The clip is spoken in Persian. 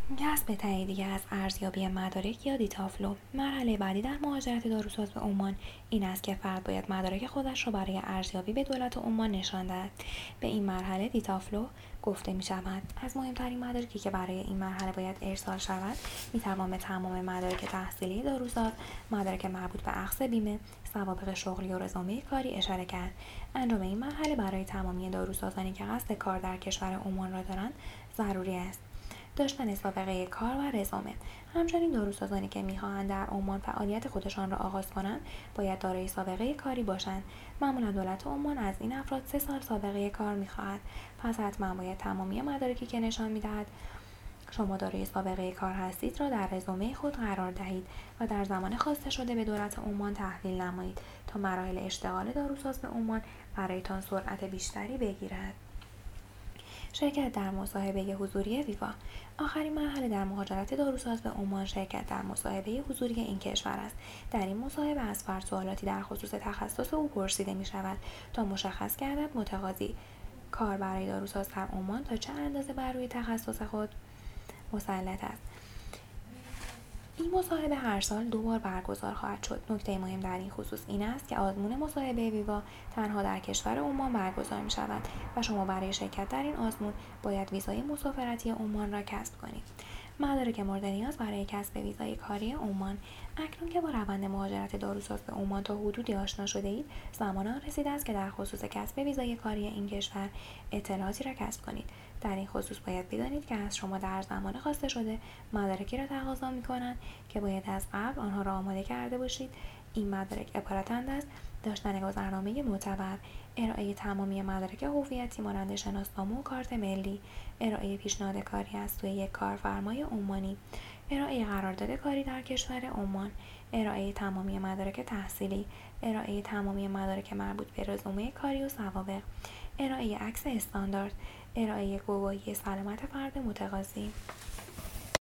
کسب تاییدیه از ارزیابی مدارک یا دیتافلو. مرحله بعدی در مهاجرت داروساز به عمان این است که فرد باید مدارک خودش را برای ارزیابی به دولت عمان نشان دهد. به این مرحله دیتافلو گفته می شود. از مهمترین مدارکی که برای این مرحله باید ارسال شود می توان به تمام مدارک تحصیلی داروساز، مدارک مربوط به اخذ بیمه، سوابق شغلی و رزومه کاری اشاره کرد. انجام این مرحله برای تمامی داروسازانی که قصد کار در کشور عمان را دارند ضروری است. داشتن سابقه کار و رزومه. همچنین داروسازانی که می‌خواهند در عمان فعالیت خودشان را آغاز کنند باید دارای سابقه کاری باشند. معمولا دولت عمان از این افراد 3 سال سابقه کار می‌خواهد. پس حتما باید تمامی مدارکی که نشان می‌دهد شما دارای سابقه کار هستید را در رزومه خود قرار دهید و در زمان خواسته شده به دولت عمان تحویل نمایید تا مراحل اشتغال داروساز به عمان برایتان سرعت بیشتری بگیرد. شرکت در مصاحبه حضوری ویوا. آخرین مرحله در مهاجرت داروساز به عمان شرکت در مصاحبه حضوری این کشور است. در این مصاحبه از فرد سوالاتی در خصوص تخصص او پرسیده می شود تا مشخص گردد متقاضی کار برای داروساز در عمان تا چه اندازه بر روی تخصص خود مسلط است. این مصاحبه هر سال 2 بار برگزار خواهد شد. نکته مهم در این خصوص این است که آزمون مصاحبه ویوا تنها در کشور عمان برگزار می شود و شما برای شرکت در این آزمون باید ویزای مسافرتی عمان را کسب کنید. مدارک مورد نیاز برای کسب ویزای کاری عمان. اکنون که با روند مهاجرت داروساز به عمان تا حدودی آشنا شده اید، زمان آن رسیده است که در خصوص کسب ویزای کاری این کشور اطلاعاتی را کسب کنید. در این خصوص باید بدانید که از شما در زمان خواسته شده مدارکی را تقاضا می‌کنند که باید از قبل آنها را آماده کرده باشید. این مدارک عبارتند از داشتن گذرنامه معتبر، ارائه تمامی مدارک هویتی مانند شناسنامه و کارت ملی، ارائه پیشنهاد کاری از سوی یک کارفرمای عمانی، ارائه قرارداد کاری در کشور عمان، ارائه تمامی مدارک تحصیلی، ارائه تمامی مدارک مربوط به رزومه کاری و سوابق، ارائه عکس استاندارد، ارائه گواهی سلامت فرد متقاضی.